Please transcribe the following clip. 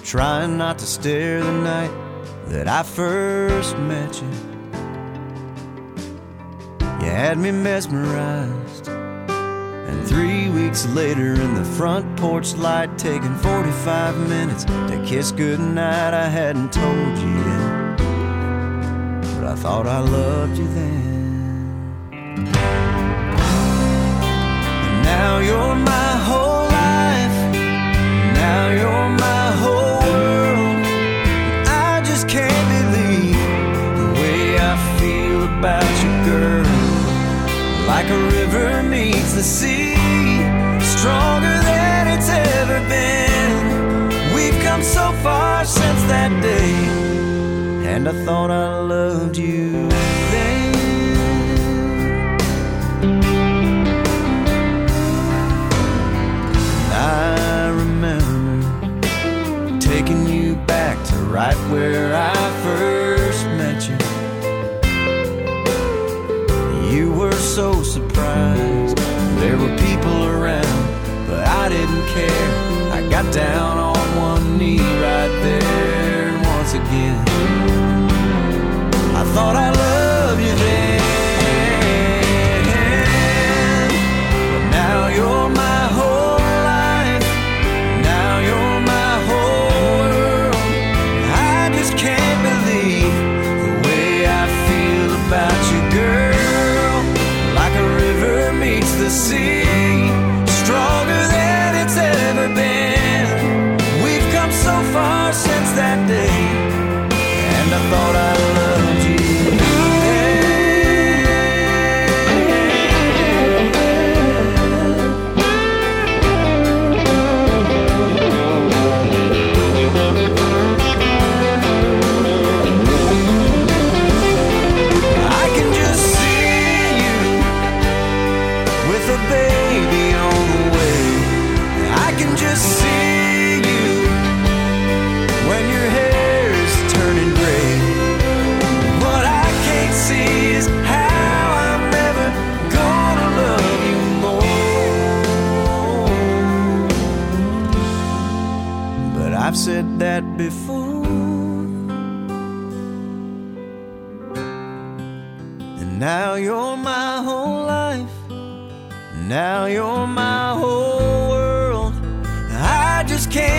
trying not to stare the night that I first met you. You had me mesmerized, and 3 weeks later in the front porch light, taking 45 minutes to kiss goodnight. I hadn't told you yet, but I thought I loved you then. And now you're my whole life, now you're my whole world. I just can't believe the way I feel about you, girl. Like a river meets the sea, stronger than it's ever been. We've come so far since that day, and I thought I loved you then. I remember taking you back to right where I first met you. You were so surprised, there were people around, but I didn't care. I got down on one knee right there once again. I thought I loved you then, but now you're my whole life, now you're my whole world. I just can't believe the way I feel about you, girl. The sea, stronger than it's ever been. We've come so far since that day, and I thought I loved you I've said that before, and now you're my whole life, now you're my whole world. I just can't